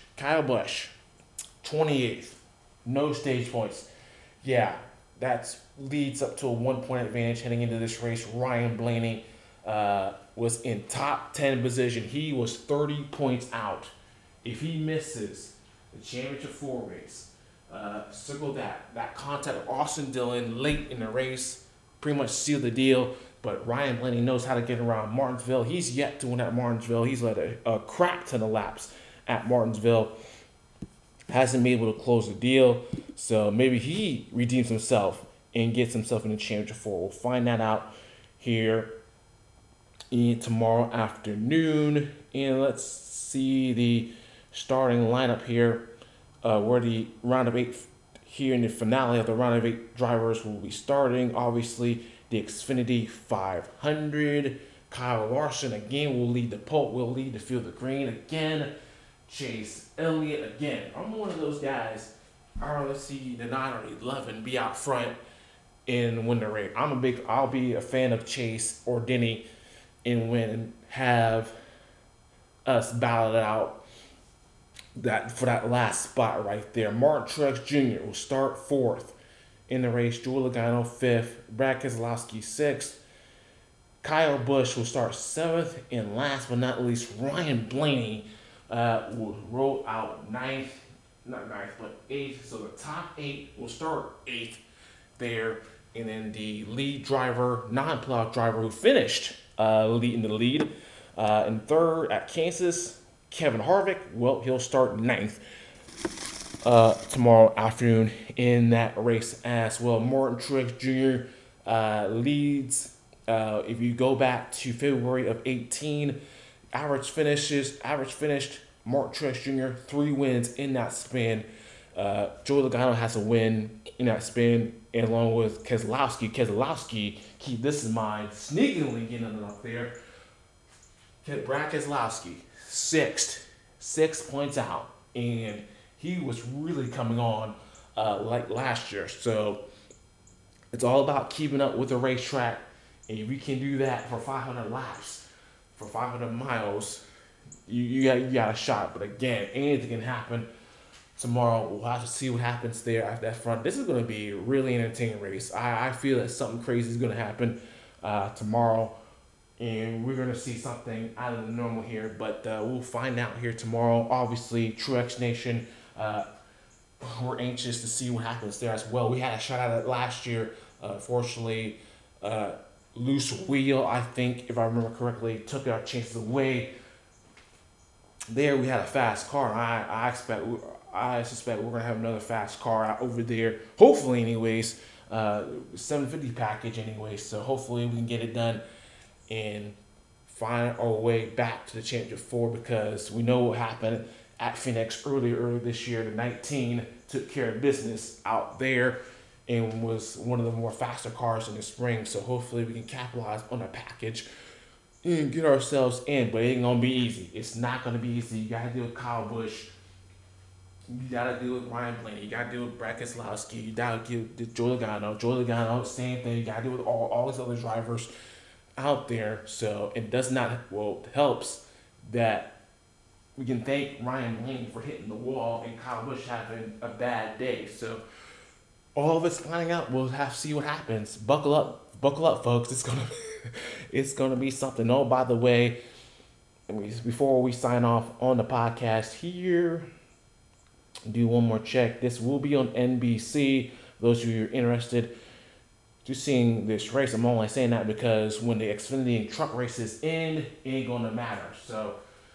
28th. No stage points. Yeah, that leads up to a 1-point advantage heading into this race. Ryan Blaney was in top 10 position. He was 30 points out. If he misses the championship 4 race, circle that contact with Austin Dillon late in the race, pretty much sealed the deal. But Ryan Blaney knows how to get around Martinsville. He's yet to win at Martinsville. He's led a crap ton of laps at Martinsville. Hasn't been able to close the deal. So maybe he redeems himself and gets himself in the championship 4. We'll find that out here tomorrow afternoon. And let's see the starting lineup here. Where the round of 8 here in the finale of the round of 8 drivers will be starting. Obviously, the Xfinity 500. Kyle Larson again will lead the pole. Will lead the field of green again. Chase Elliott again. I'm one of those guys. I'd rather see the 9 or 11 be out front and win the race. I'll be a fan of Chase or Denny and have us battle it out that for that last spot right there. Martin Truex Jr. will start fourth in the race. Joey Logano fifth. Brad Keselowski sixth. Kyle Busch will start seventh, and last but not least, Ryan Blaney will roll out ninth, not ninth, but eighth. So the top eight will start eighth there, and then the lead driver, non-plow driver who finished in the lead in third at Kansas, Kevin Harvick. Well, he'll start ninth tomorrow afternoon in that race as well. Martin Truex Jr. Leads. If you go back to February of 18, average finished. Martin Truex Jr. 3 wins in that spin. Joey Logano has a win in that spin, and along with Keselowski. Keselowski, keep this in mind, sneakily getting it up there. Brad Keselowski, sixth, 6 points out, and he was really coming on like last year. So it's all about keeping up with the racetrack, and if you can do that for 500 laps, for 500 miles, you got a shot. But again, anything can happen tomorrow. We'll have to see what happens there at that front. This is going to be a really entertaining race. I feel that something crazy is going to happen tomorrow, and we're going to see something out of the normal here. But we'll find out here tomorrow. Obviously, Truex Nation, we're anxious to see what happens there as well. We had a shot at it last year. Fortunately, loose wheel, I think, if I remember correctly, took our chances away. There we had a fast car. I suspect we're gonna have another fast car out over there. Hopefully, anyways, 750 package, anyways. So hopefully we can get it done and find our way back to the championship 4, because we know what happened at Phoenix earlier this year. The 19 took care of business out there and was one of the more faster cars in the spring. So hopefully we can capitalize on that package and get ourselves in. But it ain't gonna be easy. It's not gonna be easy. You gotta deal with Kyle Busch. You gotta deal with Ryan Blaney. You gotta deal with Brad Keselowski. You gotta deal with Joey Logano. Joey Logano, same thing. You gotta deal with all these other drivers out there. So it does not, well, it helps that we can thank Ryan Blaney for hitting the wall and Kyle Busch having a bad day. So all of it's lining out. We'll have to see what happens. Buckle up, folks. It's gonna be something. Oh, by the way, before we sign off on the podcast here, do one more check. This will be on NBC. Those of you who are interested to seeing this race, I'm only saying that because when the Xfinity truck races end, it ain't gonna matter. So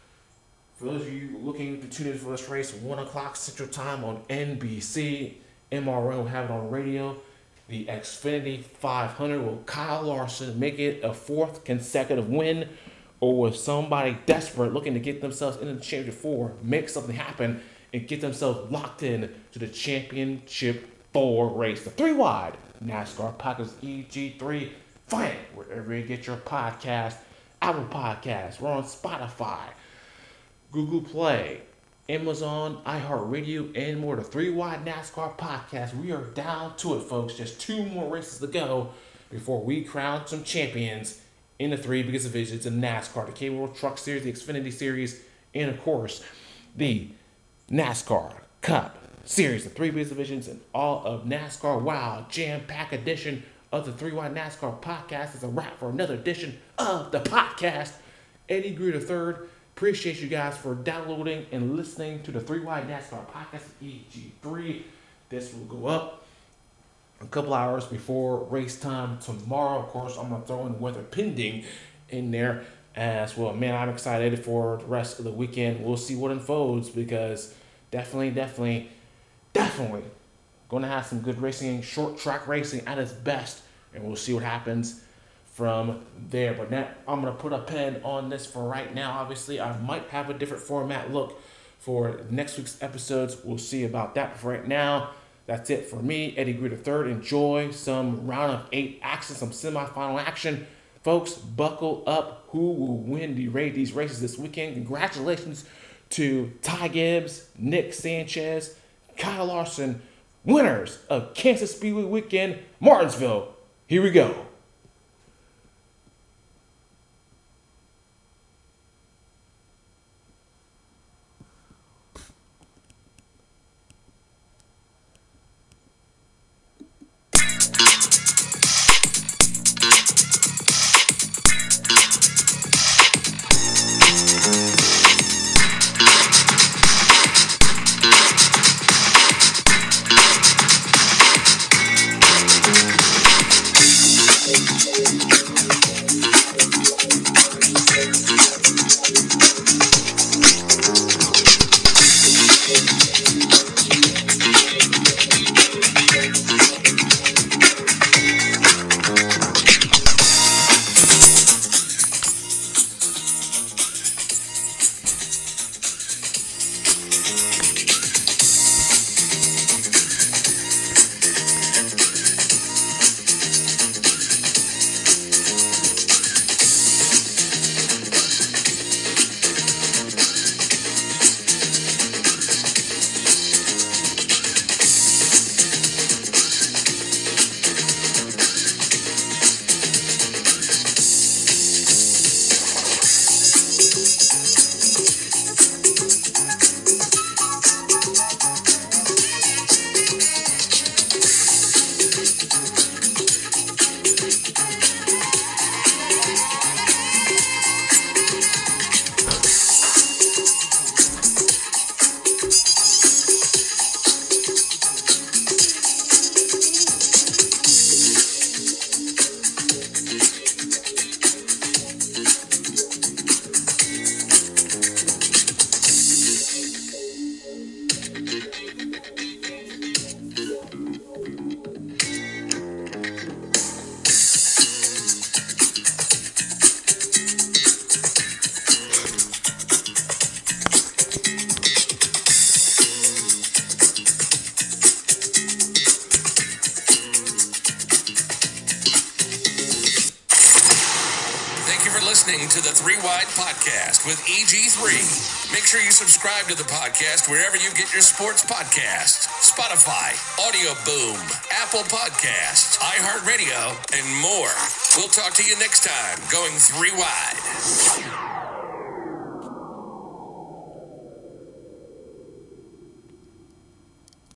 for those of you looking to tune in for this race, 1 o'clock Central Time on NBC. MRN will have it on radio. The Xfinity 500. Will Kyle Larson make it a 4th consecutive win? Or will somebody desperate looking to get themselves into the championship 4 make something happen and get themselves locked in to the championship 4 race? The 3 wide NASCAR Podcast EG3. Find it wherever you get your podcast. Apple Podcasts. We're on Spotify, Google Play, Amazon, iHeartRadio, and more. The 3 Wide NASCAR Podcast. We are down to it, folks. Just 2 more races to go before we crown some champions in the 3 biggest divisions in NASCAR: the K World Truck Series, the Xfinity Series, and of course the NASCAR Cup Series. The 3 biggest divisions in all of NASCAR. Wow, jam-packed edition of the 3 Wide NASCAR Podcast is a wrap for another edition of the podcast. Eddie Greer III. Appreciate you guys for downloading and listening to the 3 Wide NASCAR Podcast EG3. This will go up a couple hours before race time tomorrow. Of course, I'm going to throw in weather pending in there as well. Man, I'm excited for the rest of the weekend. We'll see what unfolds, because definitely going to have some good racing, short track racing at its best, and we'll see what happens from there. But now I'm going to put a pin on this for right now. Obviously, I might have a different format look for next week's episodes. We'll see about that. But for right now, that's it for me, Eddie Greer III. Enjoy some round of 8 action, some semifinal action. Folks, buckle up. Who will win these races this weekend? Congratulations to Ty Gibbs, Nick Sanchez, Kyle Larson, winners of Kansas Speedway Weekend, Martinsville. Here we go. listening to the 3 Wide Podcast with EG3. Make sure you subscribe to the podcast wherever you get your sports podcasts. Spotify, Audio Boom, Apple Podcasts, iHeartRadio, and more. We'll talk to you next time, going 3 Wide.